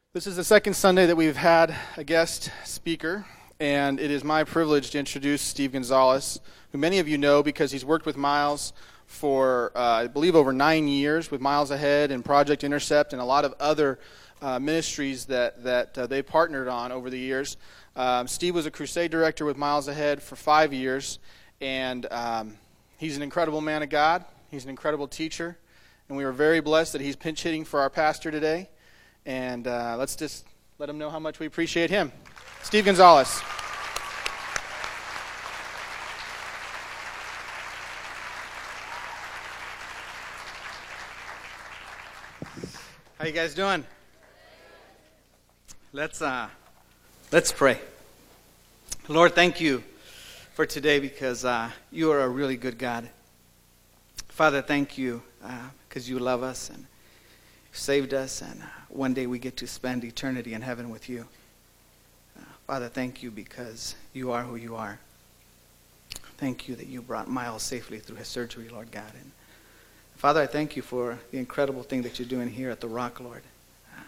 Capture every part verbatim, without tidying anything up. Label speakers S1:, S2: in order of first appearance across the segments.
S1: This is the second Sunday that we've had a guest speaker, and it is my privilege to introduce Steve Gonzalez, who many of you know because he's worked with Miles for, uh, I believe, over nine years with Miles Ahead and Project Intercept and a lot of other uh, ministries that, that uh, they partnered on over the years. Um, Steve was a crusade director with Miles Ahead for five years, and um, he's an incredible man of God. He's an incredible teacher, and we are very blessed that he's pinch hitting for our pastor today. And uh, let's just let him know how much we appreciate him. Steve Gonzalez. How you guys doing? Let's uh, let's pray. Lord, thank you for today because uh, you are a really good God. Father, thank you because uh, you love us and saved us, and uh, one day we get to spend eternity in heaven with you. Uh, Father, thank you because you are who you are. Thank you that you brought Miles safely through his surgery, Lord God. And Father, I thank you for the incredible thing that you're doing here at the Rock, Lord. Uh,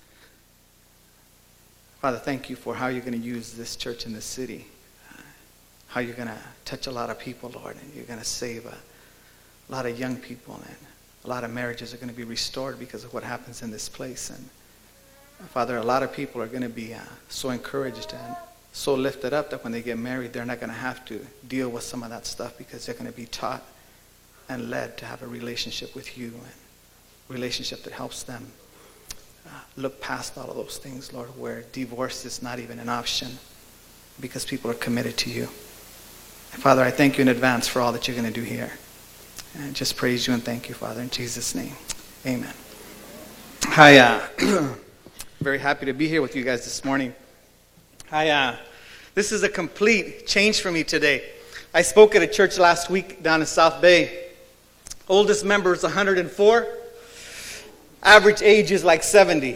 S1: Father, thank you for how you're going to use this church in this city, uh, how you're going to touch a lot of people, Lord, and you're going to save a, a lot of young people, and a lot of marriages are going to be restored because of what happens in this place. And Father, a lot of people are going to be uh, so encouraged and so lifted up that when they get married, they're not going to have to deal with some of that stuff because they're going to be taught and led to have a relationship with you, and a relationship that helps them uh, look past all of those things, Lord, where divorce is not even an option because people are committed to you. And Father, I thank you in advance for all that you're going to do here. And just praise you and thank you, Father, in Jesus' name. Amen. Hi, uh, very happy to be here with you guys this morning. Hi, uh, this is a complete change for me today. I spoke at a church last week down in South Bay. Oldest member is one hundred four. Average age is like seventy.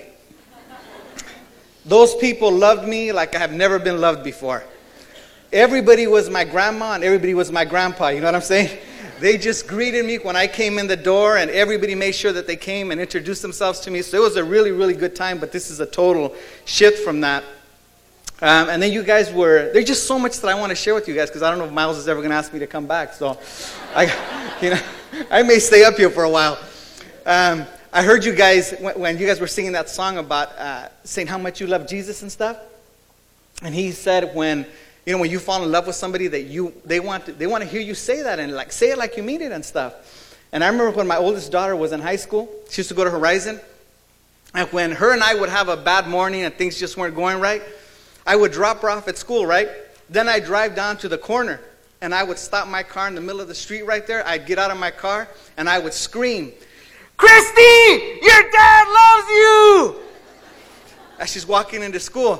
S1: Those people loved me like I have never been loved before. Everybody was my grandma and everybody was my grandpa. You know what I'm saying? They just greeted me when I came in the door, and everybody made sure that they came and introduced themselves to me. So it was a really, really good time, but this is a total shift from that. Um, and then you guys were, there's just so much that I want to share with you guys because I don't know if Miles is ever going to ask me to come back. So I, you know, I may stay up here for a while. Um, I heard you guys, when, when you guys were singing that song about uh, saying how much you love Jesus and stuff. And he said when... You know, when you fall in love with somebody that you they want to, they want to hear you say that and like say it like you mean it and stuff. And I remember when my oldest daughter was in high school, she used to go to Horizon. And when her and I would have a bad morning and things just weren't going right, I would drop her off at school, right? Then I'd drive down to the corner and I would stop my car in the middle of the street right there. I'd get out of my car and I would scream, "Christy, your dad loves you!" As she's walking into school.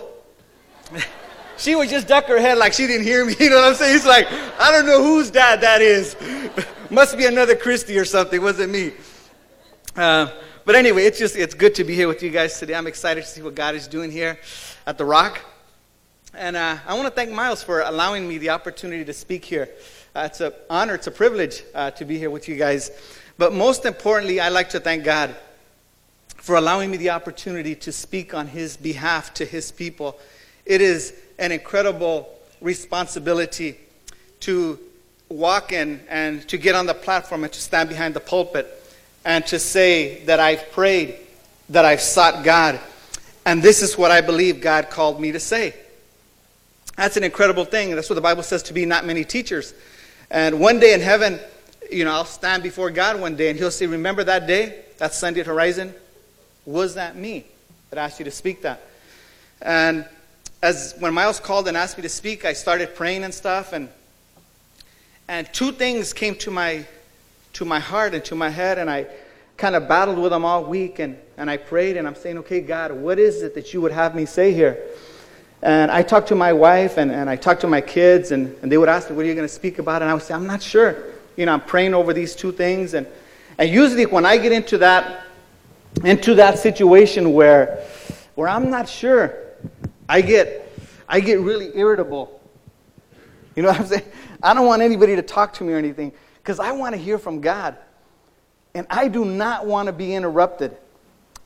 S1: She would just duck her head like she didn't hear me. You know what I'm saying? He's like, I don't know whose dad that is. Must be another Christy or something. Wasn't me. Uh, but anyway, it's just it's good to be here with you guys today. I'm excited to see what God is doing here at the Rock. And uh, I want to thank Miles for allowing me the opportunity to speak here. Uh, it's an honor, it's a privilege uh, to be here with you guys. But most importantly, I'd like to thank God for allowing me the opportunity to speak on His behalf to His people. It is an incredible responsibility to walk in and to get on the platform and to stand behind the pulpit and to say that I've prayed, that I've sought God, and this is what I believe God called me to say. That's an incredible thing. That's what the Bible says, to be not many teachers. And one day in heaven, you know, I'll stand before God one day and He'll say, remember that day, that Sunday at Horizon? Was that me that asked you to speak that? And As when Miles called and asked me to speak, I started praying and stuff, and and two things came to my to my heart and to my head, and I kind of battled with them all week, and, and I prayed, and I'm saying, okay, God, what is it that you would have me say here? And I talked to my wife, and, and I talked to my kids, and, and they would ask me, what are you going to speak about? And I would say, I'm not sure. You know, I'm praying over these two things, and, and usually when I get into that into that situation where where I'm not sure, I get I get really irritable. You know what I'm saying? I don't want anybody to talk to me or anything because I want to hear from God. And I do not want to be interrupted.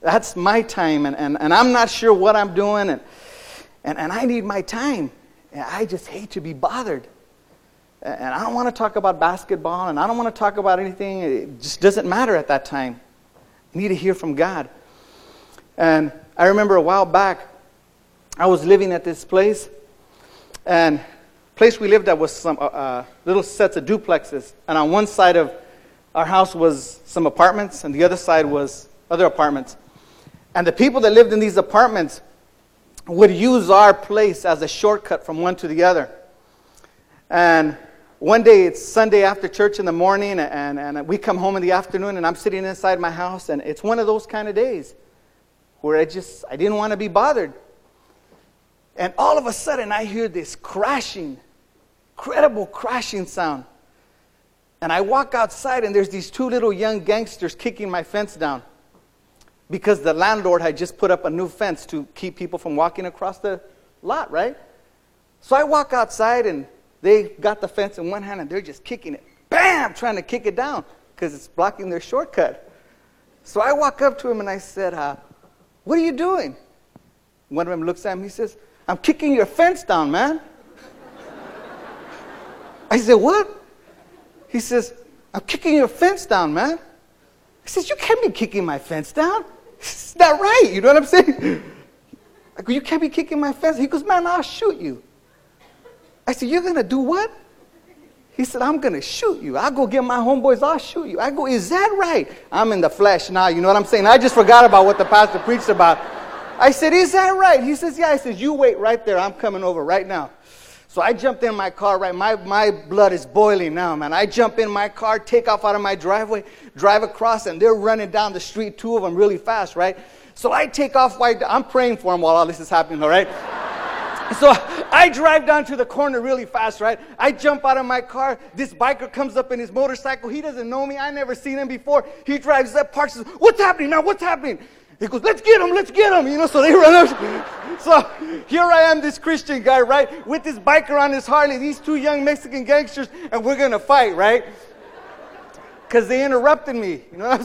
S1: That's my time, and, and, and I'm not sure what I'm doing, and, and, and I need my time. And I just hate to be bothered. And I don't want to talk about basketball, and I don't want to talk about anything. It just doesn't matter at that time. I need to hear from God. And I remember a while back, I was living at this place, and the place we lived at was some uh, uh, little sets of duplexes. And on one side of our house was some apartments, and the other side was other apartments. And the people that lived in these apartments would use our place as a shortcut from one to the other. And one day, it's Sunday after church in the morning, and, and we come home in the afternoon, and I'm sitting inside my house, and it's one of those kind of days where I just, I didn't want to be bothered. And all of a sudden, I hear this crashing, incredible crashing sound. And I walk outside, and there's these two little young gangsters kicking my fence down because the landlord had just put up a new fence to keep people from walking across the lot, right? So I walk outside, and they got the fence in one hand, and they're just kicking it. Bam! Trying to kick it down because it's blocking their shortcut. So I walk up to him, and I said, uh, what are you doing? One of them looks at me. He says, I'm kicking your fence down, man. I said, what? He says, I'm kicking your fence down, man. I said, you can't be kicking my fence down. It's not right. You know what I'm saying? I go, you can't be kicking my fence. He goes, man, I'll shoot you. I said, you're going to do what? He said, I'm going to shoot you. I'll go get my homeboys. I'll shoot you. I go, is that right? I'm in the flesh now. You know what I'm saying? I just forgot about what the pastor preached about. I said, is that right? He says, yeah. I said, you wait right there. I'm coming over right now. So I jumped in my car, right? My, my blood is boiling now, man. I jump in my car, take off out of my driveway, drive across, and they're running down the street, two of them really fast, right? So I take off. While I'm praying for them while all this is happening, all right? So I drive down to the corner really fast, right? I jump out of my car. This biker comes up in his motorcycle. He doesn't know me. I never seen him before. He drives up, parks, says, what's happening now? What's happening? He goes, let's get him, let's get him. You know, so they run up. So here I am, this Christian guy, right? With this biker on his Harley, these two young Mexican gangsters, and we're going to fight, right? Because they interrupted me. You know what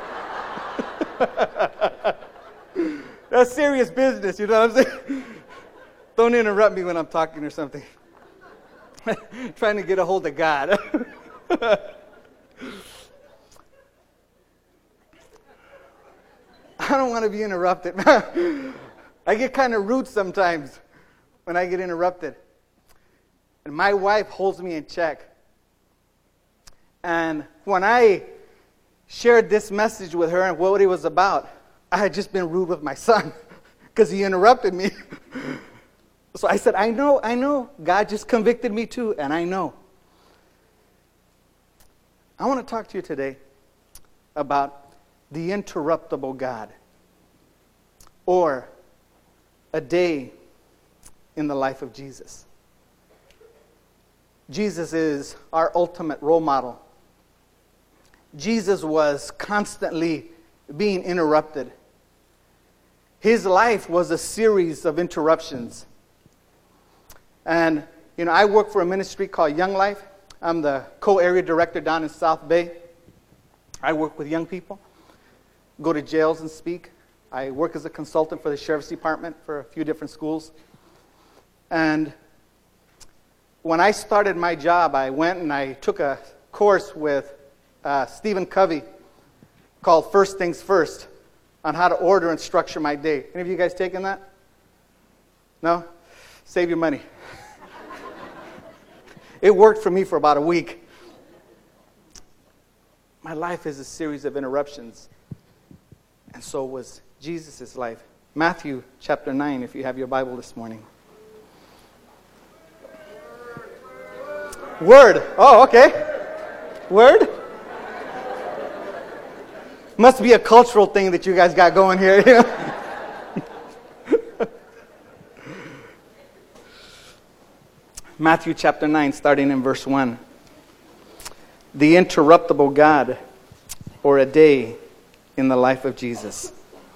S1: I'm saying? That's serious business, you know what I'm saying? Don't interrupt me when I'm talking or something. Trying to get a hold of God. I don't want to be interrupted. I get kind of rude sometimes when I get interrupted. And my wife holds me in check. And when I shared this message with her and what it was about, I had just been rude with my son because he interrupted me. So I said, I know, I know. God just convicted me too, and I know. I want to talk to you today about the interruptible God, or a day in the life of Jesus. Jesus is our ultimate role model. Jesus was constantly being interrupted. His life was a series of interruptions. And, you know, I work for a ministry called Young Life. I'm the co-area director down in South Bay. I work with young people, go to jails and speak. I work as a consultant for the Sheriff's Department for a few different schools. And when I started my job, I went and I took a course with uh, Stephen Covey called First Things First on how to order and structure my day. Any of you guys taken that? No? Save your money. It worked for me for about a week. My life is a series of interruptions. And so was Jesus' life. Matthew chapter nine, if you have your Bible this morning. Word. Oh, okay. Word. Must be a cultural thing that you guys got going here. You know? Matthew chapter nine, starting in verse one. The interruptible God, or a day in the life of Jesus.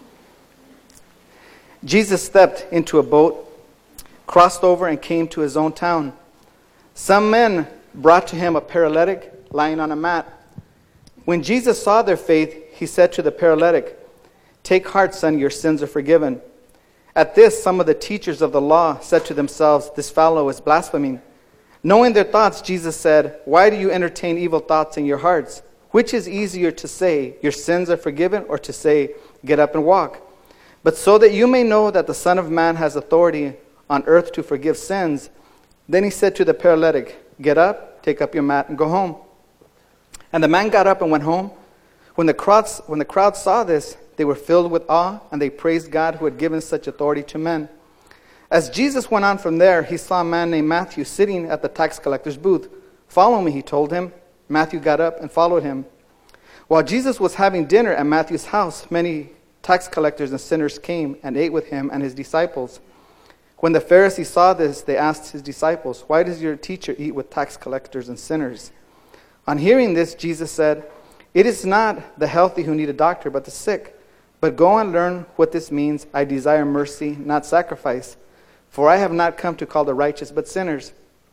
S1: Jesus stepped into a boat, crossed over, and came to his own town. Some men brought to him a paralytic lying on a mat. When Jesus saw their faith, he said to the paralytic, Take heart, son, your sins are forgiven." At this, some of the teachers of the law said to themselves, "This fellow is blaspheming." Knowing their thoughts, Jesus said, "Why do you entertain evil thoughts in your hearts? Which is easier to say, 'Your sins are forgiven,' or to say, 'Get up and walk'? But so that you may know that the Son of Man has authority on earth to forgive sins." Then he said to the paralytic, "Get up, take up your mat, and go home." And the man got up and went home. When the crowds, when the crowd saw this, they were filled with awe, and they praised God who had given such authority to men. As Jesus went on from there, he saw a man named Matthew sitting at the tax collector's booth. "Follow me," he told him. Matthew got up and followed him. While Jesus was having dinner at Matthew's house, many tax collectors and sinners came and ate with him and his disciples. When the Pharisees saw this, they asked his disciples, "Why does your teacher eat with tax collectors and sinners?" On hearing this, Jesus said, "It is not the healthy who need a doctor, but the sick. But go and learn what this means. I desire mercy, not sacrifice. For I have not come to call the righteous, but sinners."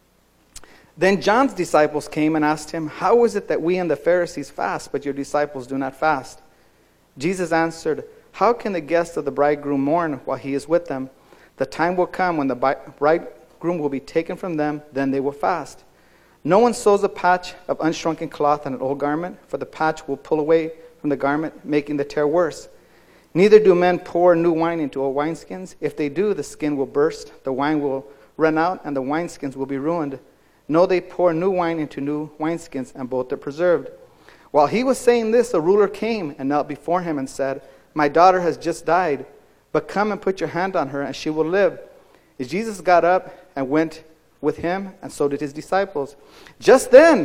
S1: Then John's disciples came and asked him, "How is it that we and the Pharisees fast, but your disciples do not fast?" Jesus answered, "How can the guests of the bridegroom mourn while he is with them? The time will come when the bridegroom will be taken from them, then they will fast. No one sews a patch of unshrunken cloth on an old garment, for the patch will pull away from the garment, making the tear worse. Neither do men pour new wine into old wineskins. If they do, the skin will burst, the wine will run out, and the wineskins will be ruined. No, they pour new wine into new wineskins, and both are preserved." While he was saying this, a ruler came and knelt before him and said, "My daughter has just died, but come and put your hand on her, and she will live." Jesus got up and went with him, and so did his disciples. Just then,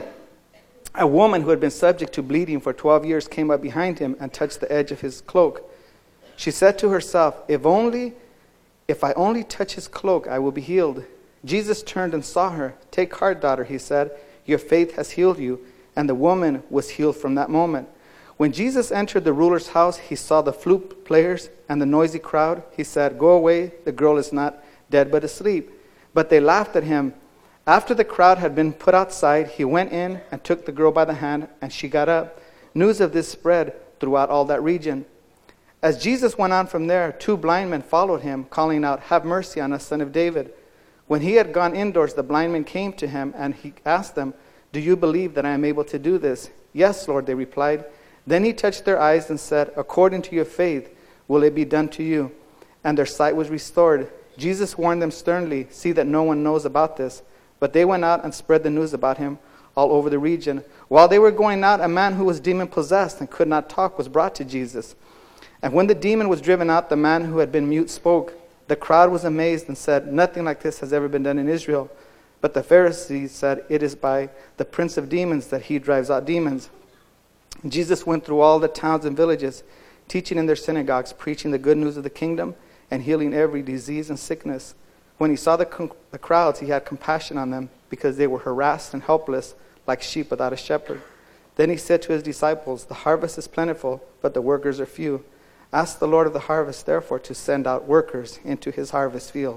S1: a woman who had been subject to bleeding for twelve years came up behind him and touched the edge of his cloak. She said to herself, "If only, if I only touch his cloak, I will be healed." Jesus turned and saw her. "Take heart, daughter," he said. "Your faith has healed you." And the woman was healed from that moment. When Jesus entered the ruler's house, he saw the flute players and the noisy crowd. He said, "Go away, the girl is not dead but asleep." But they laughed at him. After the crowd had been put outside, he went in and took the girl by the hand, and she got up. News of this spread throughout all that region. As Jesus went on from there, two blind men followed him, calling out, "Have mercy on us, Son of David." When he had gone indoors, the blind men came to him, and he asked them, "Do you believe that I am able to do this?" "Yes, Lord," they replied. Then he touched their eyes and said, "According to your faith will it be done to you." And their sight was restored. Jesus warned them sternly, "See that no one knows about this." But they went out and spread the news about him all over the region. While they were going out, a man who was demon-possessed and could not talk was brought to Jesus. And when the demon was driven out, the man who had been mute spoke. The crowd was amazed and said, "Nothing like this has ever been done in Israel." But the Pharisees said, "It is by the prince of demons that he drives out demons." Jesus went through all the towns and villages, teaching in their synagogues, preaching the good news of the kingdom, and healing every disease and sickness. When he saw the, con- the crowds, he had compassion on them, because they were harassed and helpless, like sheep without a shepherd. Then he said to his disciples, "The harvest is plentiful, but the workers are few. Ask the Lord of the harvest, therefore, to send out workers into his harvest field."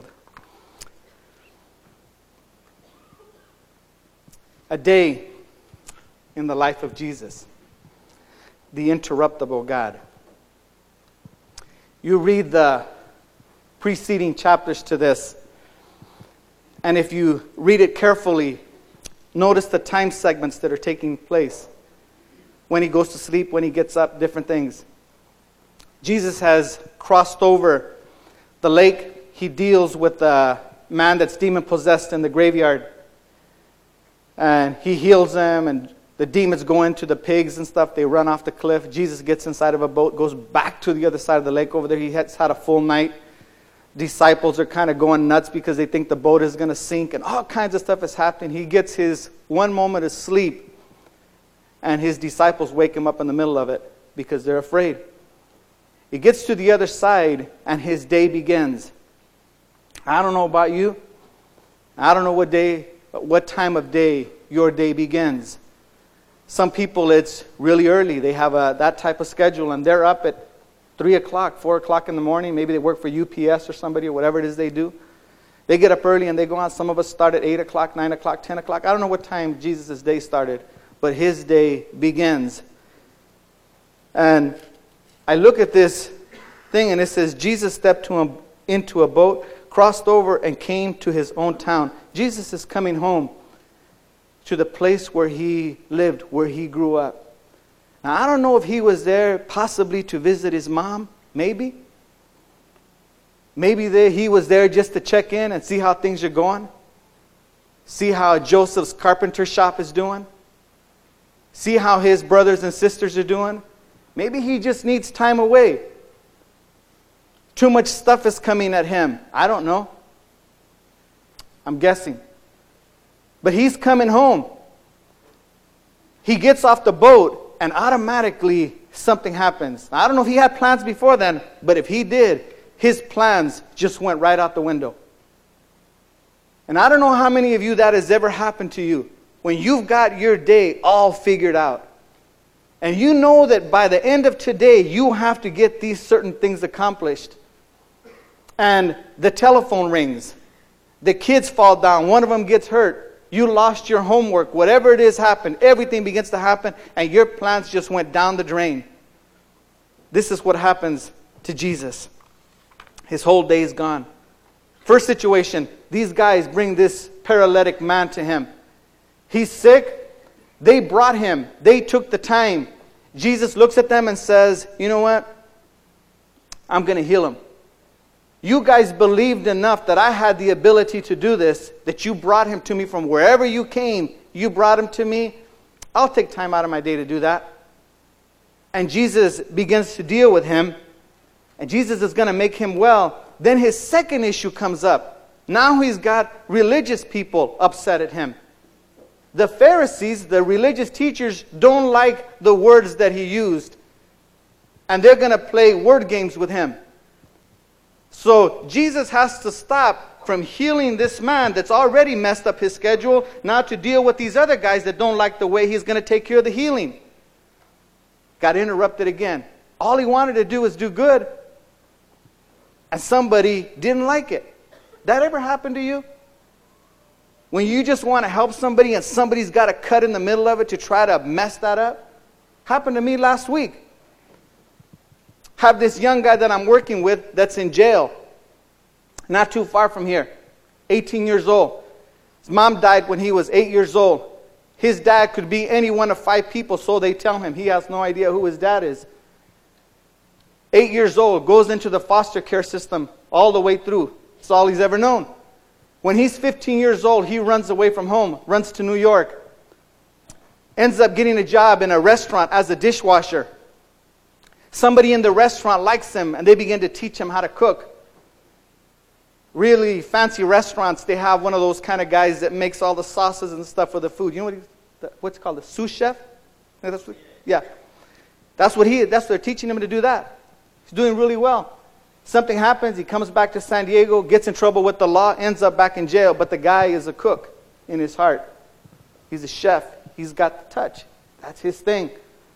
S1: A day in the life of Jesus, the interruptible God. You read the preceding chapters to this, and if you read it carefully, notice the time segments that are taking place. When he goes to sleep, when he gets up, different things. Jesus has crossed over the lake. He deals with the man that's demon-possessed in the graveyard. And he heals them, and the demons go into the pigs and stuff. They run off the cliff. Jesus gets inside of a boat, goes back to the other side of the lake over there. He has had a full night. Disciples are kind of going nuts because they think the boat is going to sink, and all kinds of stuff is happening. He gets his one moment of sleep, and his disciples wake him up in the middle of it because they're afraid. He gets to the other side, and his day begins. I don't know about you. I don't know what day, what time of day your day begins. Some people, it's really early. They have a, that type of schedule, and they're up at three o'clock, four o'clock in the morning. Maybe they work for U P S or somebody or whatever it is they do. They get up early, and they go out. Some of us start at eight o'clock, nine o'clock, ten o'clock. I don't know what time Jesus' day started, but his day begins. And I look at this thing, and it says, Jesus stepped to him into a boat, crossed over, and came to his own town. Jesus is coming home to the place where he lived, where he grew up. Now, I don't know if he was there possibly to visit his mom, maybe. Maybe there, he was there just to check in and see how things are going. See how Joseph's carpenter shop is doing. See how his brothers and sisters are doing. Maybe he just needs time away. Too much stuff is coming at him. I don't know. I'm guessing. But he's coming home. He gets off the boat and automatically something happens. I don't know if he had plans before then, but if he did, his plans just went right out the window. And I don't know how many of you that has ever happened to you. When you've got your day all figured out. And you know that by the end of today, you have to get these certain things accomplished. And the telephone rings. The kids fall down. One of them gets hurt. You lost your homework. Whatever it is happened. Everything begins to happen. And your plans just went down the drain. This is what happens to Jesus. His whole day is gone. First situation. These guys bring this paralytic man to him. He's sick. They brought him. They took the time. Jesus looks at them and says, you know what? I'm going to heal him. You guys believed enough that I had the ability to do this, that you brought him to me from wherever you came. You brought him to me. I'll take time out of my day to do that. And Jesus begins to deal with him. And Jesus is going to make him well. Then his second issue comes up. Now he's got religious people upset at him. The Pharisees, the religious teachers, don't like the words that he used. And they're going to play word games with him. So Jesus has to stop from healing this man that's already messed up his schedule, now to deal with these other guys that don't like the way he's going to take care of the healing. Got interrupted again. All he wanted to do was do good. And somebody didn't like it. That ever happened to you? When you just want to help somebody and somebody's got to cut in the middle of it to try to mess that up? Happened to me last week. Have this young guy that I'm working with that's in jail. Not too far from here. eighteen years old. His mom died when he was eight years old. His dad could be any one of five people, so they tell him. He has no idea who his dad is. Eight years old, goes into the foster care system all the way through. That's all he's ever known. When he's fifteen years old, he runs away from home, runs to New York. Ends up getting a job in a restaurant as a dishwasher. Somebody in the restaurant likes him, and they begin to teach him how to cook. Really fancy restaurants, they have one of those kind of guys that makes all the sauces and stuff for the food. You know what he's, what's it called, a sous chef? That's what, yeah. That's what he, that's what they're teaching him to do that. He's doing really well. Something happens, he comes back to San Diego, gets in trouble with the law, ends up back in jail, but the guy is a cook in his heart. He's a chef. He's got the touch. That's his thing.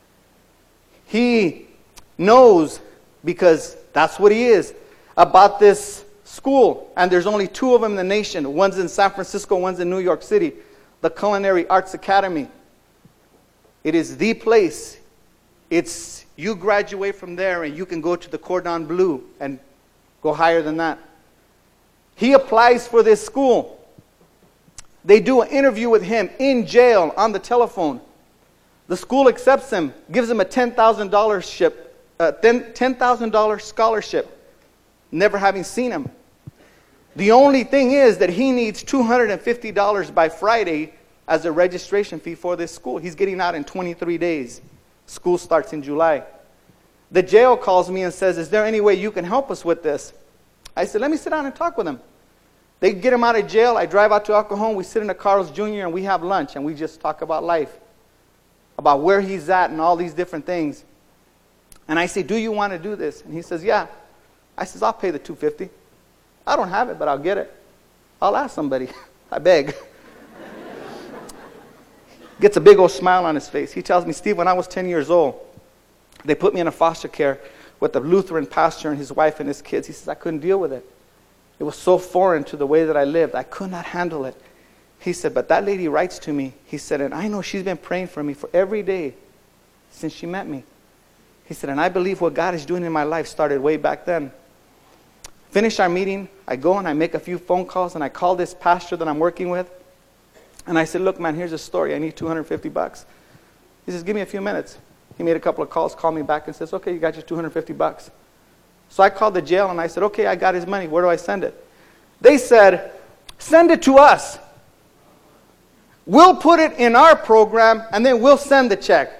S1: He knows, because that's what he is, about this school. And there's only two of them in the nation. One's in San Francisco, one's in New York City. The Culinary Arts Academy. It is the place. It's, you graduate from there and you can go to the Cordon Bleu and go higher than that. He applies for this school. They do an interview with him in jail on the telephone. The school accepts him, gives him a ten thousand dollars ship. Uh, ten thousand dollars scholarship, never having seen him. The only thing is that he needs two hundred fifty dollars by Friday as a registration fee for this school. He's getting out in twenty-three days. School starts in July. The jail calls me and says, is there any way you can help us with this? I said, let me sit down and talk with him. They get him out of jail. I drive out to El Cajon. We sit in a Carl's Junior and we have lunch and we just talk about life, about where he's at and all these different things. And I say, do you want to do this? And he says, yeah. I says, I'll pay the two hundred fifty dollars. I don't have it, but I'll get it. I'll ask somebody. I beg. Gets a big old smile on his face. He tells me, Steve, when I was ten years old, they put me in a foster care with a Lutheran pastor and his wife and his kids. He says, I couldn't deal with it. It was so foreign to the way that I lived. I could not handle it. He said, but that lady writes to me. He said, and I know she's been praying for me for every day since she met me. He said, and I believe what God is doing in my life started way back then. Finish our meeting. I go and I make a few phone calls, and I call this pastor that I'm working with. And I said, look, man, here's a story. I need two hundred fifty bucks. He says, give me a few minutes. He made a couple of calls, called me back and says, okay, you got your two hundred fifty bucks. So I called the jail and I said, okay, I got his money. Where do I send it? They said, send it to us. We'll put it in our program and then we'll send the check.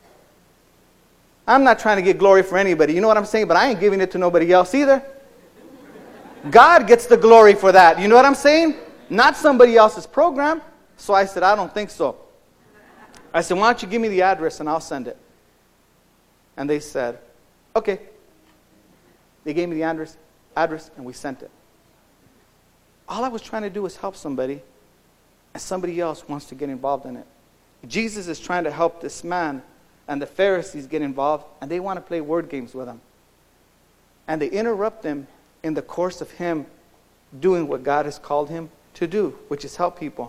S1: I'm not trying to get glory for anybody. You know what I'm saying? But I ain't giving it to nobody else either. God gets the glory for that. You know what I'm saying? Not somebody else's program. So I said, I don't think so. I said, why don't you give me the address and I'll send it. And they said, okay. They gave me the address, address and we sent it. All I was trying to do was help somebody, and somebody else wants to get involved in it. Jesus is trying to help this man, and the Pharisees get involved, and they want to play word games with him. And they interrupt him in the course of him doing what God has called him to do, which is help people.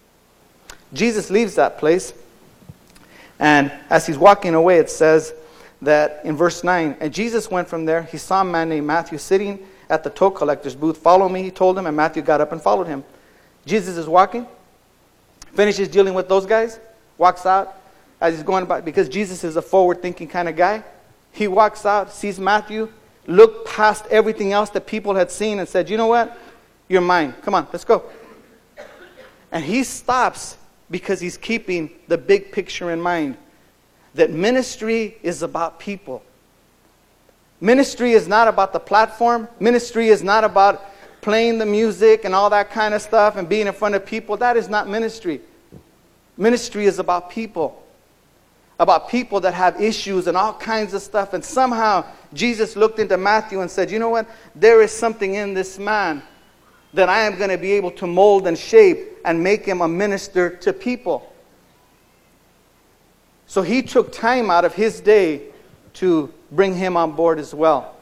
S1: Jesus leaves that place, and as he's walking away, it says that in verse nine, and Jesus went from there. He saw a man named Matthew sitting at the toll collector's booth. Follow me, he told him, and Matthew got up and followed him. Jesus is walking, finishes dealing with those guys, walks out as he's going about, because Jesus is a forward-thinking kind of guy. He walks out, sees Matthew, looked past everything else that people had seen and said, you know what? You're mine. Come on, let's go. And he stops because he's keeping the big picture in mind. That ministry is about people. Ministry is not about the platform. Ministry is not about playing the music and all that kind of stuff and being in front of people. That is not ministry. Ministry is about people. About people that have issues and all kinds of stuff. And somehow Jesus looked into Matthew and said, you know what? There is something in this man that I am going to be able to mold and shape and make him a minister to people. So he took time out of his day to bring him on board as well.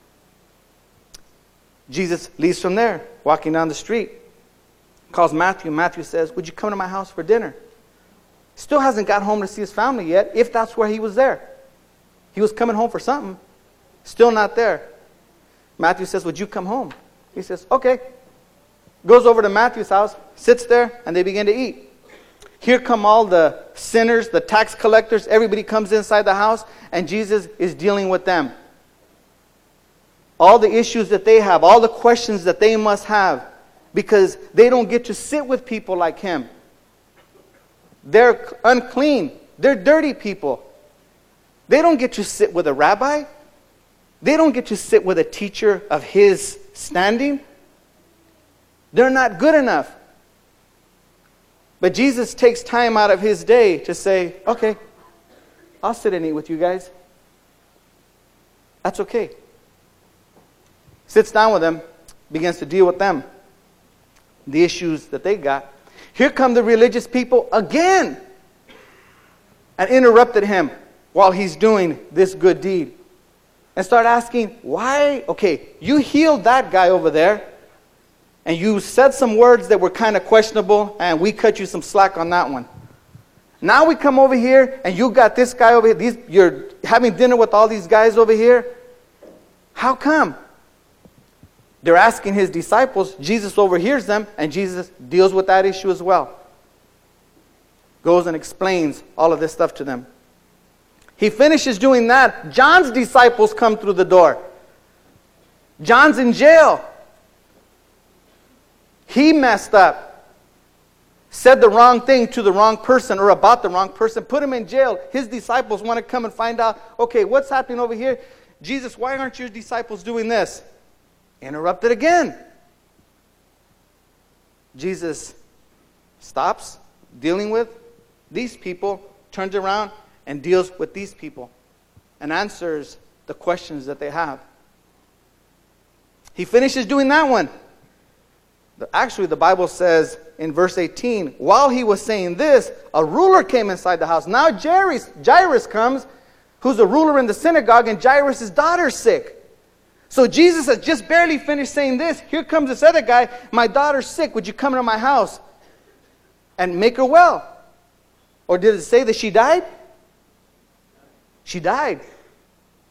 S1: Jesus leaves from there, walking down the street. Calls Matthew. Matthew says, would you come to my house for dinner? Still hasn't got home to see his family yet, if that's where he was there. He was coming home for something. Still not there. Matthew says, would you come home? He says, okay. Goes over to Matthew's house, sits there, and they begin to eat. Here come all the sinners, the tax collectors. Everybody comes inside the house, and Jesus is dealing with them. All the issues that they have, all the questions that they must have, because they don't get to sit with people like him. They're unclean. They're dirty people. They don't get to sit with a rabbi. They don't get to sit with a teacher of his standing. They're not good enough. But Jesus takes time out of his day to say, okay, I'll sit and eat with you guys. That's okay. Sits down with them, begins to deal with them. The issues that they got. Here come the religious people again and interrupted him while he's doing this good deed. And start asking, why? Okay, you healed that guy over there. And you said some words that were kind of questionable, and we cut you some slack on that one. Now we come over here, and you got this guy over here. These, you're having dinner with all these guys over here. How come? They're asking his disciples. Jesus overhears them, and Jesus deals with that issue as well. Goes and explains all of this stuff to them. He finishes doing that. John's disciples come through the door. John's in jail. He messed up, said the wrong thing to the wrong person or about the wrong person, put him in jail. His disciples want to come and find out, okay, what's happening over here? Jesus, why aren't your disciples doing this? Interrupted again. Jesus stops dealing with these people, turns around and deals with these people and answers the questions that they have. He finishes doing that one. Actually, the Bible says in verse eighteen, while he was saying this, a ruler came inside the house. Now Jairus, Jairus comes, who's a ruler in the synagogue, and Jairus' daughter's sick. So Jesus has just barely finished saying this. Here comes this other guy, my daughter's sick. Would you come to my house and make her well? Or did it say that she died? She died.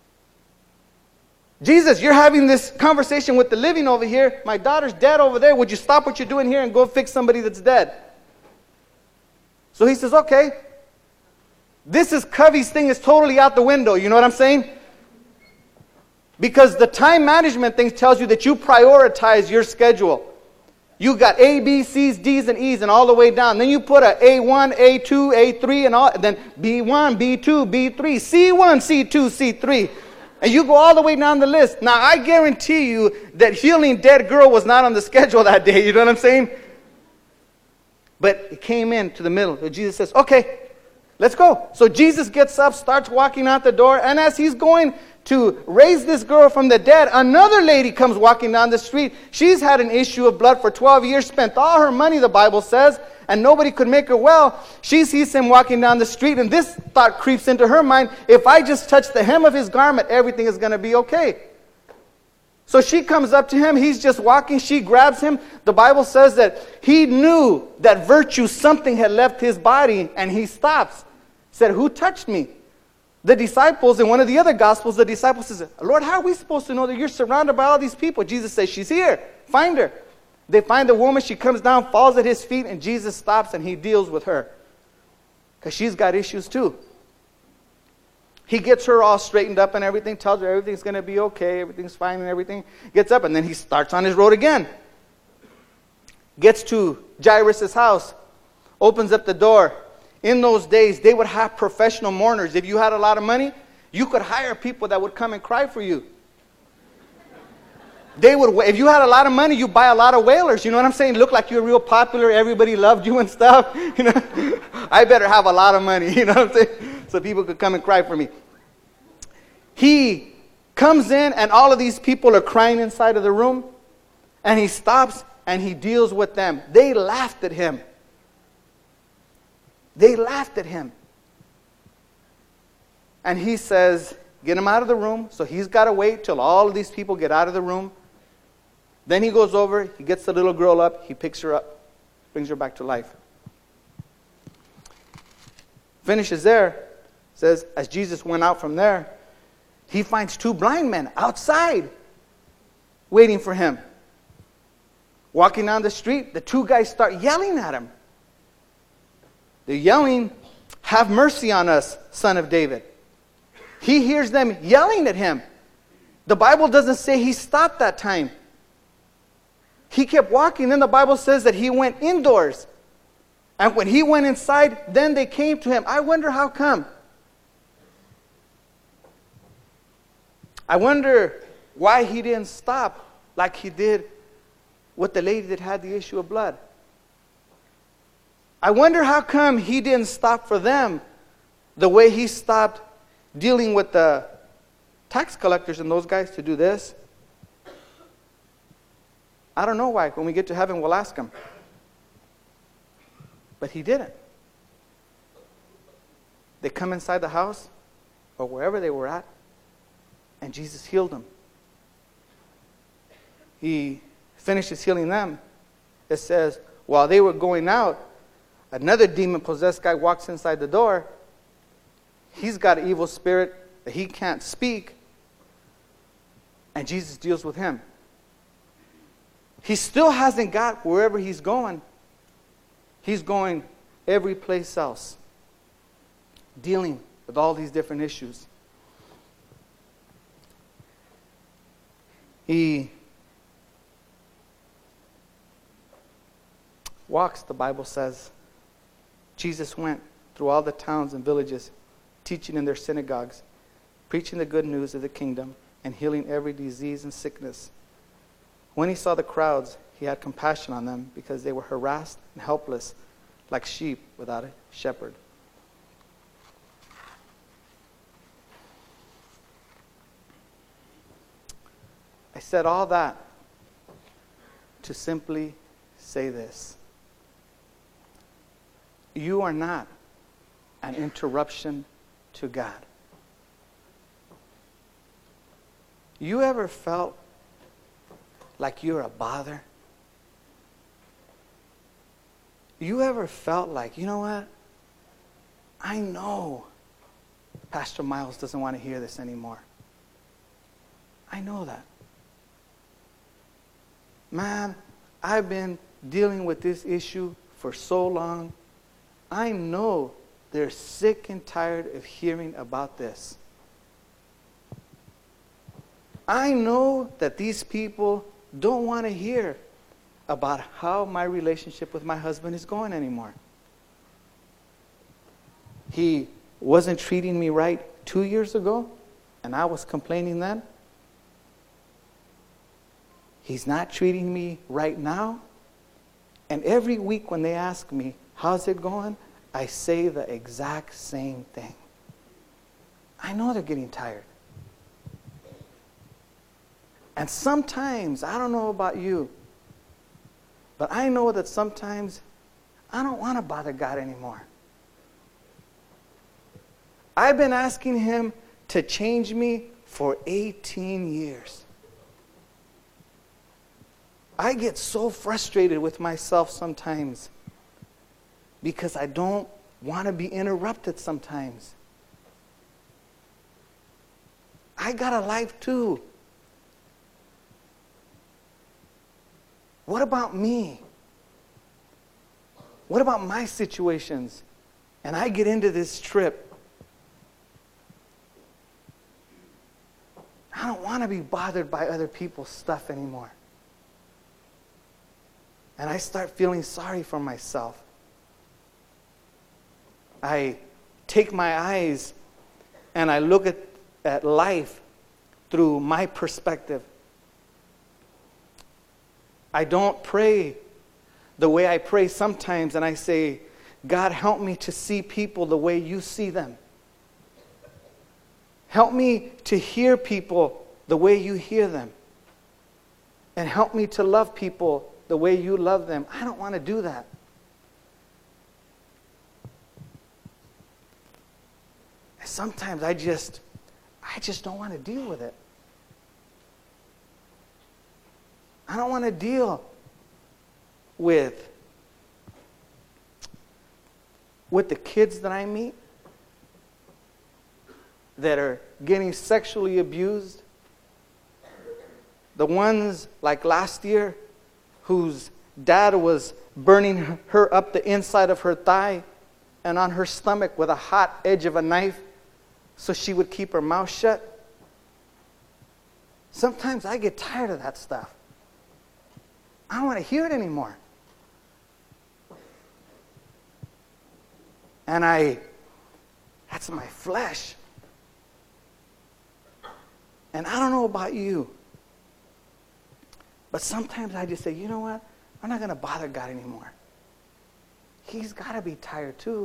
S1: Jesus, you're having this conversation with the living over here. My daughter's dead over there. Would you stop what you're doing here and go fix somebody that's dead? So he says, okay. This is Covey's thing is totally out the window. You know what I'm saying? Because the time management thing tells you that you prioritize your schedule. You got A, B, C's, D's, and E's, and all the way down. Then you put a A one, A two, A three, and all. And then B one, B two, B three, C one, C two, C three. And you go all the way down the list. Now, I guarantee you that healing dead girl was not on the schedule that day. You know what I'm saying? But it came into the middle. So Jesus says, okay, let's go. So Jesus gets up, starts walking out the door. And as he's going to raise this girl from the dead, another lady comes walking down the street. She's had an issue of blood for twelve years, spent all her money, the Bible says, and nobody could make her well. She sees him walking down the street, and this thought creeps into her mind, if I just touch the hem of his garment, everything is going to be okay. So she comes up to him. He's just walking. She grabs him. The Bible says that he knew that virtue, something had left his body, and he stops. Said, who touched me? The disciples, in one of the other Gospels, the disciples says, Lord, how are we supposed to know that you're surrounded by all these people? Jesus says, she's here. Find her. They find the woman. She comes down, falls at his feet, and Jesus stops and he deals with her. Because she's got issues too. He gets her all straightened up and everything, tells her everything's going to be okay, everything's fine and everything. Gets up and then he starts on his road again. Gets to Jairus' house. Opens up the door. In those days, they would have professional mourners. If you had a lot of money, you could hire people that would come and cry for you. They would, if you had a lot of money, you buy a lot of wailers. You know what I'm saying? Look like you're real popular. Everybody loved you and stuff. You know, I better have a lot of money. You know what I'm saying? So people could come and cry for me. He comes in, and all of these people are crying inside of the room. And he stops and he deals with them. They laughed at him. They laughed at him. And he says, get him out of the room. So he's got to wait till all of these people get out of the room. Then he goes over, he gets the little girl up, he picks her up, brings her back to life. Finishes there. Says, as Jesus went out from there, he finds two blind men outside waiting for him. Walking down the street, the two guys start yelling at him. They're yelling, have mercy on us, Son of David. He hears them yelling at him. The Bible doesn't say he stopped that time. He kept walking. Then the Bible says that he went indoors. And when he went inside, then they came to him. I wonder how come. I wonder why he didn't stop like he did with the lady that had the issue of blood. I wonder how come he didn't stop for them the way he stopped dealing with the tax collectors and those guys to do this. I don't know why. When we get to heaven, we'll ask him. But he didn't. They come inside the house or wherever they were at, and Jesus healed them. He finishes healing them. It says, while they were going out, another demon-possessed guy walks inside the door. He's got an evil spirit that he can't speak. And Jesus deals with him. He still hasn't got wherever he's going. He's going every place else, dealing with all these different issues. He walks, the Bible says. Jesus went through all the towns and villages, teaching in their synagogues, preaching the good news of the kingdom, and healing every disease and sickness. When he saw the crowds, he had compassion on them because they were harassed and helpless, like sheep without a shepherd. I said all that to simply say this. You are not an interruption to God. You ever felt like you're a bother? You ever felt like, you know what? I know Pastor Miles doesn't want to hear this anymore. I know that. Man, I've been dealing with this issue for so long. I know they're sick and tired of hearing about this. I know that these people don't want to hear about how my relationship with my husband is going anymore. He wasn't treating me right two years ago, and I was complaining then. He's not treating me right now. And every week when they ask me, how's it going? I say the exact same thing. I know they're getting tired. And sometimes, I don't know about you, but I know that sometimes I don't want to bother God anymore. I've been asking Him to change me for eighteen years. I get so frustrated with myself sometimes because I don't want to be interrupted sometimes. I got a life too. What about me? What about my situations? And I get into this trip. I don't want to be bothered by other people's stuff anymore. And I start feeling sorry for myself. I take my eyes and I look at, at life through my perspective. I don't pray the way I pray sometimes, and I say, God, help me to see people the way you see them. Help me to hear people the way you hear them. And help me to love people the way you love them. I don't want to do that. Sometimes I just, I just don't want to deal with it. I don't want to deal with, with the kids that I meet that are getting sexually abused. The ones like last year whose dad was burning her up the inside of her thigh and on her stomach with a hot edge of a knife so she would keep her mouth shut. Sometimes I get tired of that stuff. I don't want to hear it anymore. And I, that's my flesh. And I don't know about you, but sometimes I just say, you know what? I'm not going to bother God anymore. He's got to be tired too.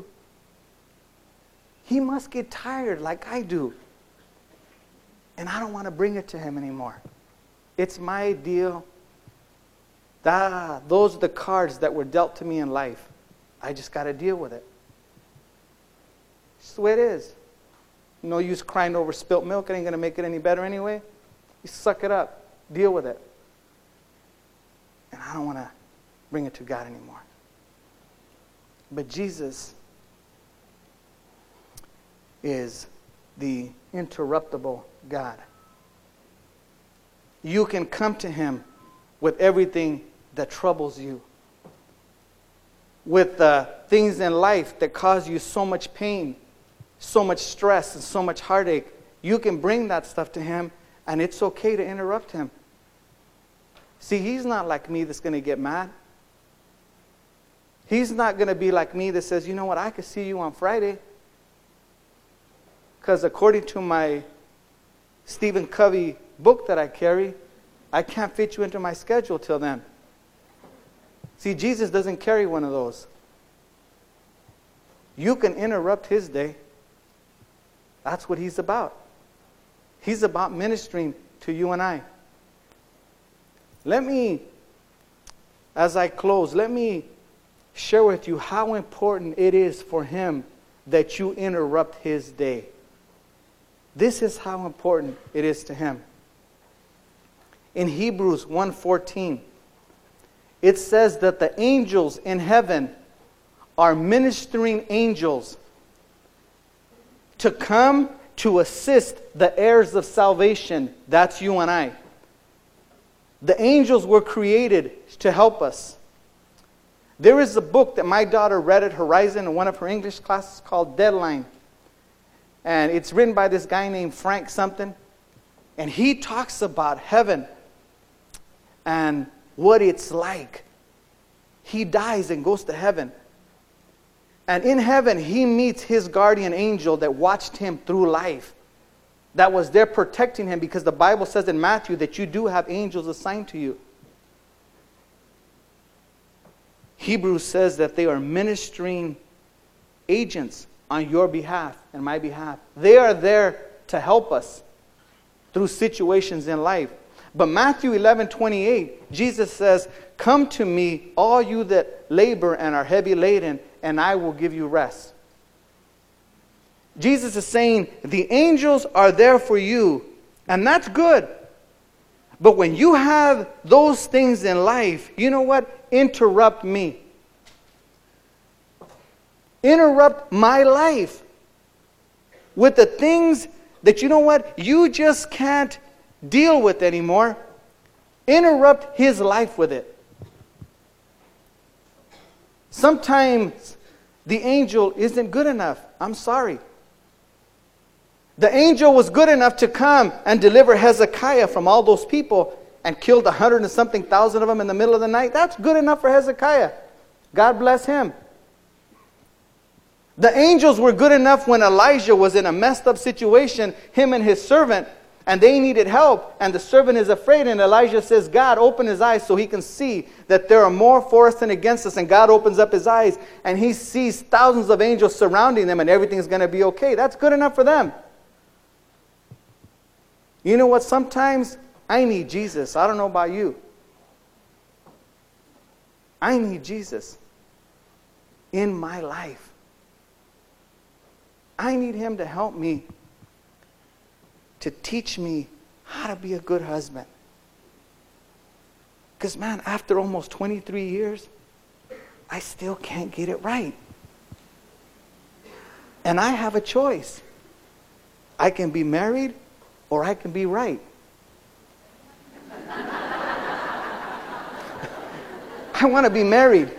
S1: He must get tired like I do. And I don't want to bring it to Him anymore. It's my deal. Ah, those are the cards that were dealt to me in life. I just got to deal with it. It's the way it is. No use crying over spilt milk. It ain't going to make it any better anyway. You suck it up. Deal with it. And I don't want to bring it to God anymore. But Jesus is the interruptible God. You can come to Him with everything that troubles you, with the things in life that cause you so much pain, so much stress, and so much heartache. You can bring that stuff to Him, and it's okay to interrupt Him. See, He's not like me that's going to get mad. He's not going to be like me that says, you know what, I could see you on Friday. Because according to my Stephen Covey book that I carry, I can't fit you into my schedule till then. See, Jesus doesn't carry one of those. You can interrupt His day. That's what He's about. He's about ministering to you and I. Let me, as I close, let me share with you how important it is for Him that you interrupt His day. This is how important it is to Him. In Hebrews one fourteen, it says that the angels in heaven are ministering angels to come to assist the heirs of salvation. That's you and I. The angels were created to help us. There is a book that my daughter read at Horizon in one of her English classes called Deadline. And it's written by this guy named Frank something. And he talks about heaven and what it's like. He dies and goes to heaven. And in heaven, he meets his guardian angel that watched him through life. That was there protecting him, because the Bible says in Matthew that you do have angels assigned to you. Hebrews says that they are ministering agents on your behalf and my behalf. They are there to help us through situations in life. But Matthew eleven twenty-eight, Jesus says, "Come to me, all you that labor and are heavy laden, and I will give you rest." Jesus is saying the angels are there for you, and that's good. But when you have those things in life, you know what? Interrupt me. Interrupt my life with the things that, you know what, you just can't deal with anymore. Interrupt his life with it. Sometimes the angel isn't good enough. I'm sorry. The angel was good enough to come and deliver Hezekiah from all those people and killed a hundred and something thousand of them in the middle of the night. That's good enough for Hezekiah. God bless him. The angels were good enough when Elijah was in a messed up situation, him and his servant, and they needed help, and the servant is afraid, and Elijah says, God, open his eyes so he can see that there are more for us than against us. And God opens up his eyes, and he sees thousands of angels surrounding them, and everything's going to be okay. That's good enough for them. You know what? Sometimes I need Jesus. I don't know about you. I need Jesus in my life. I need him to help me, to teach me how to be a good husband. Because, man, after almost twenty-three years, I still can't get it right. And I have a choice. I can be married or I can be right. I want to be married.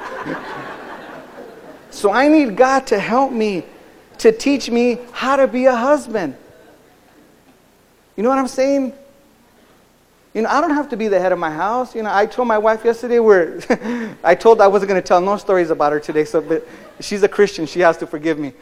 S1: So I need God to help me, to teach me how to be a husband. You know what I'm saying? You know, I don't have to be the head of my house. You know, I told my wife yesterday, we're I told her I wasn't going to tell no stories about her today, so but she's a Christian. She has to forgive me.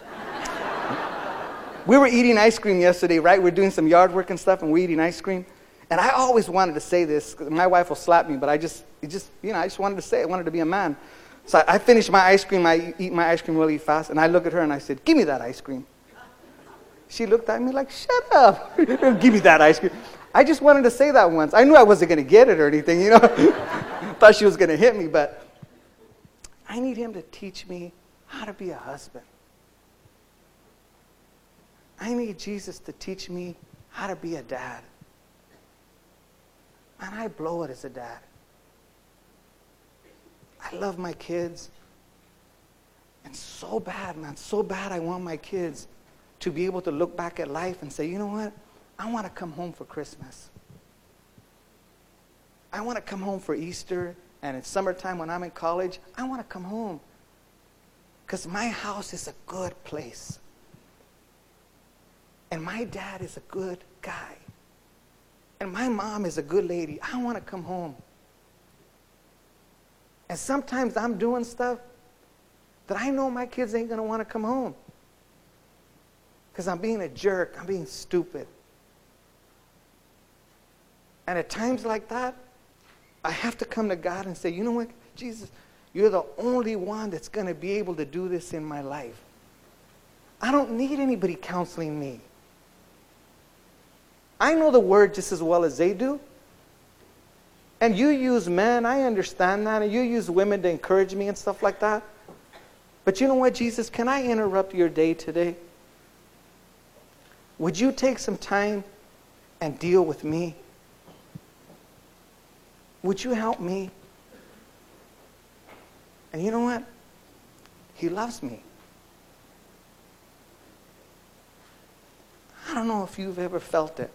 S1: We were eating ice cream yesterday, right? We're doing some yard work and stuff, and we're eating ice cream. And I always wanted to say this. My wife will slap me, but I just, it just, you know, I just wanted to say it. I wanted to be a man. So I, I finished my ice cream. I eat my ice cream really fast, and I look at her and I said, give me that ice cream. She looked at me like, shut up. Give me that ice cream. I just wanted to say that once. I knew I wasn't going to get it or anything, you know. Thought she was going to hit me, but I need him to teach me how to be a husband. I need Jesus to teach me how to be a dad. Man, I blow it as a dad. I love my kids. And so bad, man, so bad I want my kids to be able to look back at life and say, you know what? I want to come home for Christmas. I want to come home for Easter, and it's summertime when I'm in college. I want to come home because my house is a good place. And my dad is a good guy. And my mom is a good lady. I want to come home. And sometimes I'm doing stuff that I know my kids ain't going to want to come home. Because I'm being a jerk. I'm being stupid. And at times like that, I have to come to God and say, you know what, Jesus, you're the only one that's going to be able to do this in my life. I don't need anybody counseling me. I know the word just as well as they do. And you use men, I understand that. And you use women to encourage me and stuff like that. But you know what, Jesus, can I interrupt your day today? Would you take some time and deal with me? Would you help me? And you know what? He loves me. don't know if you've ever felt it,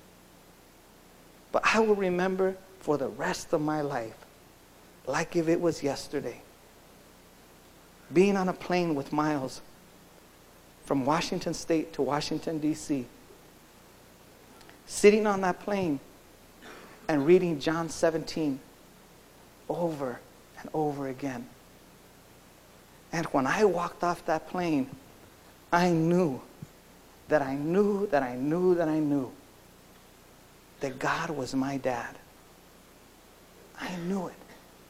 S1: but I will remember for the rest of my life, like if it was yesterday, being on a plane with Miles from Washington State to Washington, D C, sitting on that plane and reading John seventeen over and over again. And when I walked off that plane, I knew that I knew that I knew that I knew that God was my dad. I knew it.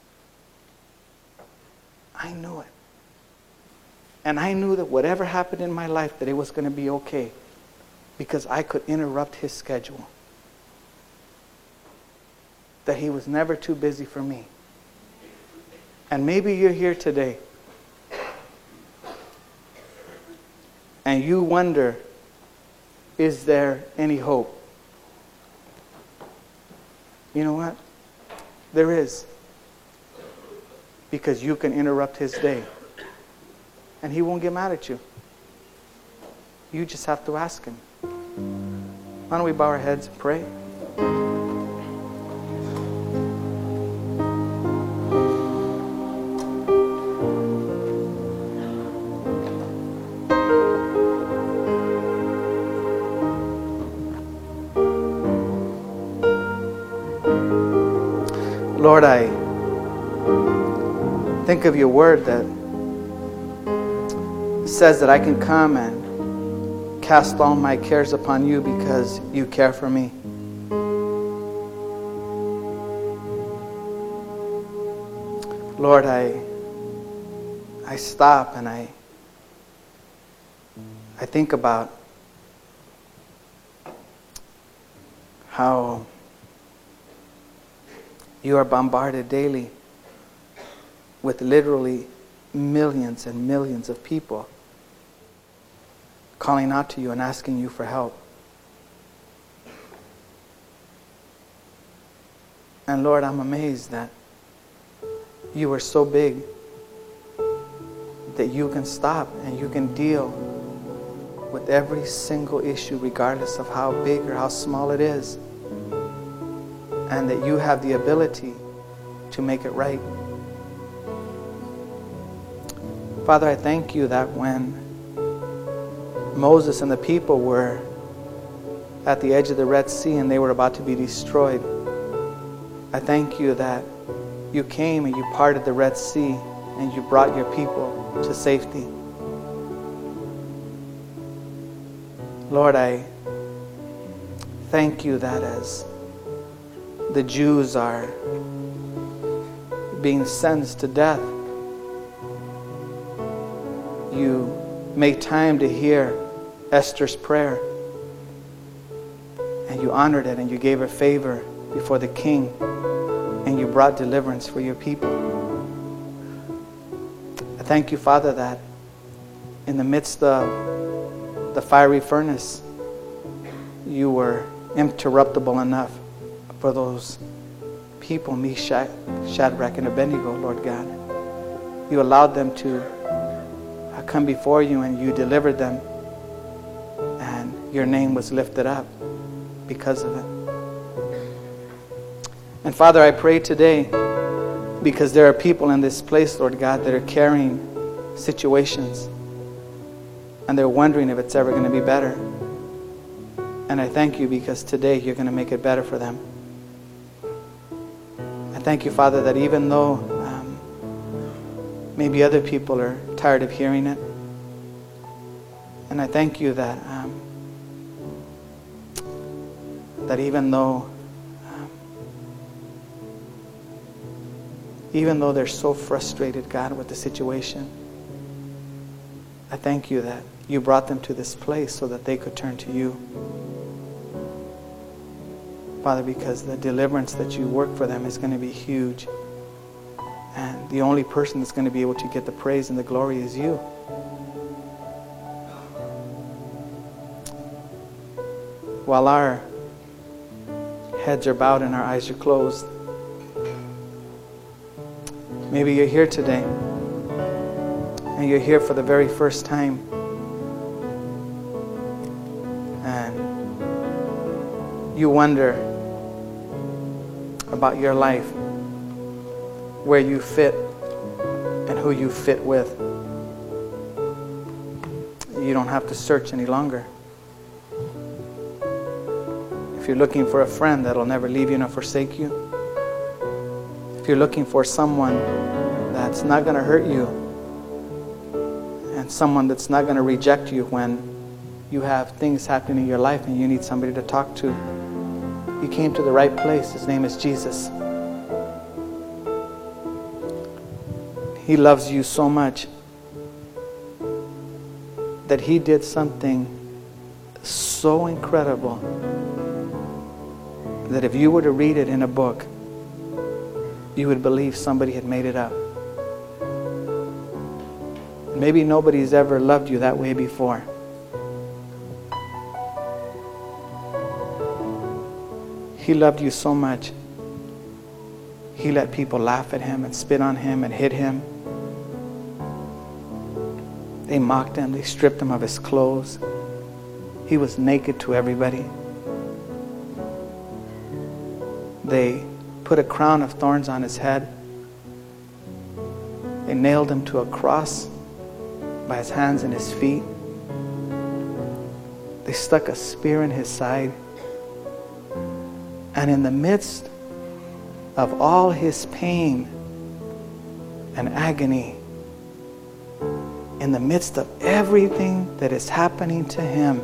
S1: I knew it. And I knew that whatever happened in my life, that it was going to be okay, because I could interrupt his schedule. That he was never too busy for me. And maybe you're here today and you wonder, is there any hope? You know what? There is. Because you can interrupt his day. And he won't get mad at you. You just have to ask him. Why don't we bow our heads and pray? Lord, I think of your word that says that I can come and cast all my cares upon you because you care for me. Lord, I I stop and I I think about how you are bombarded daily with literally millions and millions of people calling out to you and asking you for help. And Lord, I'm amazed that you are so big that you can stop and you can deal with every single issue regardless of how big or how small it is, and that you have the ability to make it right. Father, I thank you that when Moses and the people were at the edge of the Red Sea and they were about to be destroyed, I thank you that you came and you parted the Red Sea and you brought your people to safety. Lord, I thank you that as the Jews are being sentenced to death, you made time to hear Esther's prayer, and you honored it, and you gave her favor before the king, and you brought deliverance for your people. I thank you, Father, that in the midst of the fiery furnace, you were interruptible enough for those people, Meshach, Shadrach, and Abednego, Lord God. You allowed them to come before you and you delivered them, and your name was lifted up because of it. And Father, I pray today, because there are people in this place, Lord God, that are carrying situations and they're wondering if it's ever going to be better. And I thank you because today you're going to make it better for them. I thank you, Father, that even though um, maybe other people are tired of hearing it, and I thank you that um, that even though um, even though they're so frustrated, God, with the situation, I thank you that you brought them to this place so that they could turn to you. Father, because the deliverance that you work for them is going to be huge. And the only person that's going to be able to get the praise and the glory is you. While our heads are bowed and our eyes are closed, maybe you're here today and you're here for the very first time. And you wonder about your life, where you fit and who you fit with, you don't have to search any longer. If you're looking for a friend that'll never leave you nor forsake you, if you're looking for someone that's not going to hurt you, and someone that's not going to reject you when you have things happening in your life and you need somebody to talk to, you came to the right place. His name is Jesus. He loves you so much that He did something so incredible that if you were to read it in a book, you would believe somebody had made it up. Maybe nobody's ever loved you that way before. He loved you so much, He let people laugh at Him and spit on Him and hit Him. They mocked Him. They stripped Him of His clothes. He was naked to everybody. They put a crown of thorns on His head. They nailed Him to a cross by His hands and His feet. They stuck a spear in His side. And in the midst of all His pain and agony, in the midst of everything that is happening to Him,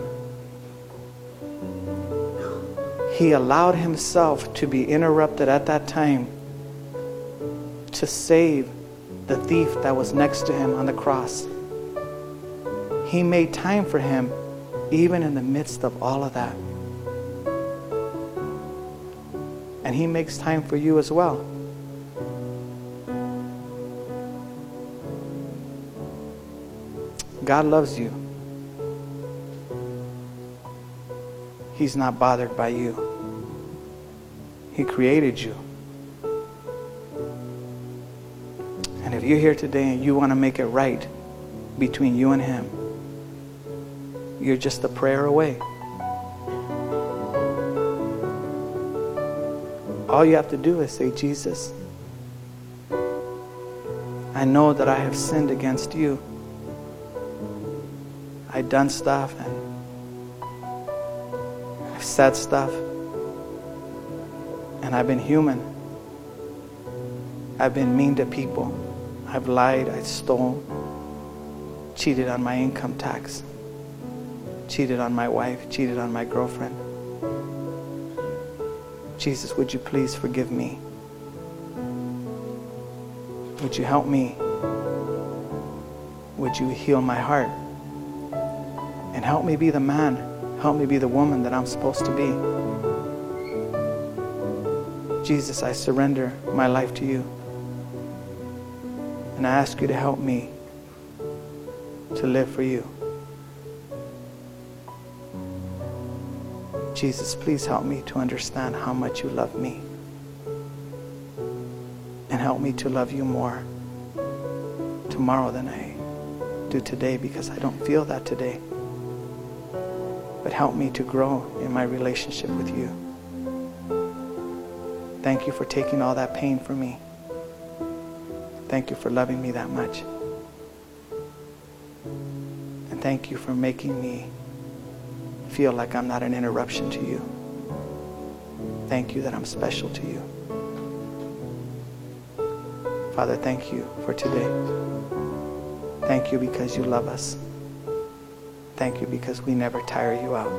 S1: He allowed Himself to be interrupted at that time to save the thief that was next to Him on the cross. He made time for him even in the midst of all of that. And He makes time for you as well. God loves you. He's not bothered by you. He created you. And if you're here today and you want to make it right between you and Him, you're just a prayer away. All you have to do is say, Jesus, I know that I have sinned against you. I've done stuff and I've said stuff, and I've been human. I've been mean to people. I've lied, I've stolen, cheated on my income tax, cheated on my wife, cheated on my girlfriend. Jesus, would you please forgive me? Would you help me? Would you heal my heart? And help me be the man, help me be the woman that I'm supposed to be. Jesus, I surrender my life to you. And I ask you to help me to live for you. Jesus, please help me to understand how much you love me. And help me to love you more tomorrow than I do today, because I don't feel that today. But help me to grow in my relationship with you. Thank you for taking all that pain for me. Thank you for loving me that much. And thank you for making me feel like I'm not an interruption to you. Thank you that I'm special to you. Father, thank you for today. Thank you because you love us. Thank you because we never tire you out.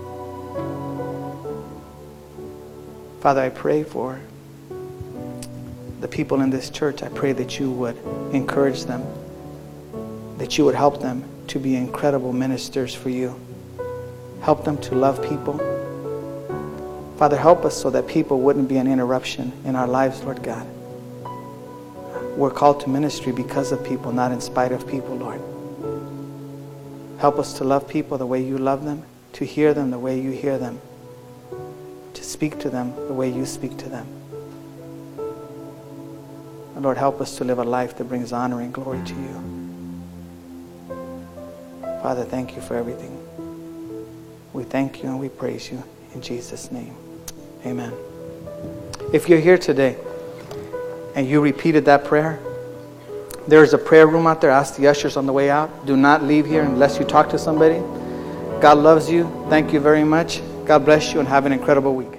S1: Father, I pray for the people in this church. I pray that you would encourage them, that you would help them to be incredible ministers for you. Help them to love people. Father, help us so that people wouldn't be an interruption in our lives, Lord God. We're called to ministry because of people, not in spite of people, Lord. Help us to love people the way you love them, to hear them the way you hear them, to speak to them the way you speak to them. And Lord, help us to live a life that brings honor and glory to you. Father, thank you for everything. We thank you and we praise you. In In Jesus' name, amen. If you're here today and you repeated that prayer, there's a prayer room out there. Ask the ushers on the way out. Do not leave here unless you talk to somebody. God loves you. Thank you very much. God bless you and have an incredible week.